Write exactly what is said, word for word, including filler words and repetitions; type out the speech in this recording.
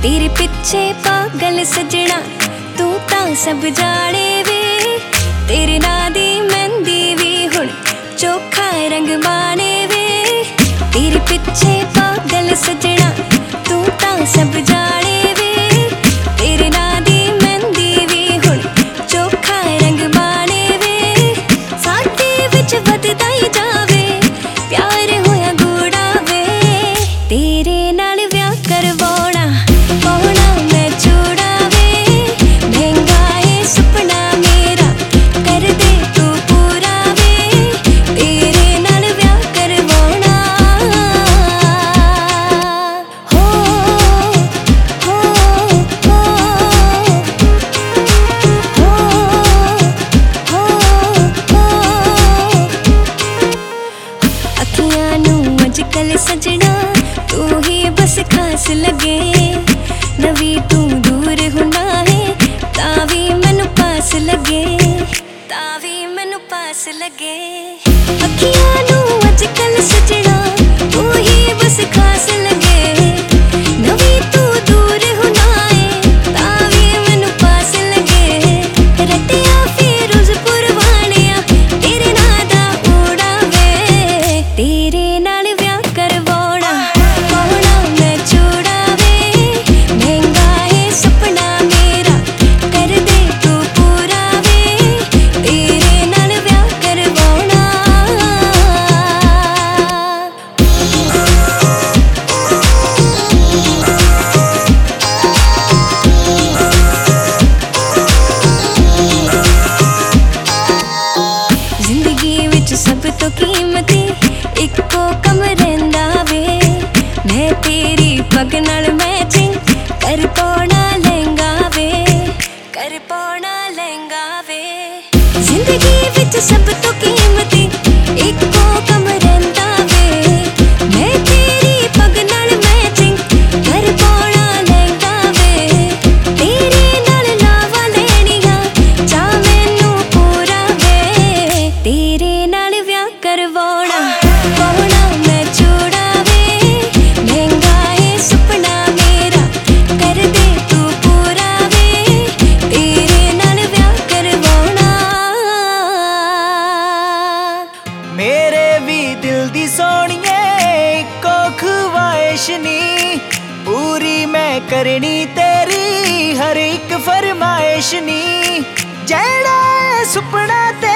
तेरे पिछे पागल सजना तू तां सब जाने वे। तेरे नां दी मेहंदी भी हुण चोखा रंग माने वे। तेरे पिछे पागल सजना तू तां सब जाने वे। तेरे नां दी मेहंदी भी हुण चोखा रंग माने वे। साडे विच वधदा ही जावे प्यार होया गूढ़ा वे। तेरे नाल व्याह करवाउणा पाउणा मैं चूड़ा वे। महंगा है सुपना मेरा कर दे तू पूरा वे। तेरे नाल व्याह करवाउणा हो हो हो हो हो हो। अखियां नूं अजकल सजना तू ही बस खास लगे। नवी तू दूर हुना है तावी मैनू पास लगे। तावी मैनू पास लगे। अखियां नूं अजकल सजना तू ही बस खास लगे। नवी तू दूर हुना है तावी मैनू पास लगे। रटिया फिरोजपुर वालिया तेरे नां दा ऊड़ा वे। तेरे नाल व्याह करवाउणा पाउणा मैं चूड़ा वे। महंगा है सुपना मेरा कर दे तू पूरा वे। तेरे नाल व्याह करवाउणा जिंदगी विच सब तो कीमती इक्को कम रहिंदा वे। मैं तेरी पग नाल मैचिंग कर पाउणा लहंगा वे। कर पाउणा लहंगा वे। जिंदगी विच सब तो कीमती इक्को कम रहिंदा वे। मैं तेरी पग नाल मैचिंग कर पाउणा लहंगा वे। तेरे नाल लावा लैणियां चा मैनू पूरा वे। तेरे नाल व्याह करवाउणा पाउणा मैं चूड़ा वे। महंगा है सुपना मेरा कर दे तू पूरा वे। तेरे नाल व्याह करवाउणा। मेरे भी दिल दी सोहणिए इक्को ख्वाहिश नी। पूरी मैं करनी तेरी हर एक फरमाइश नी। जेड़ा सुपना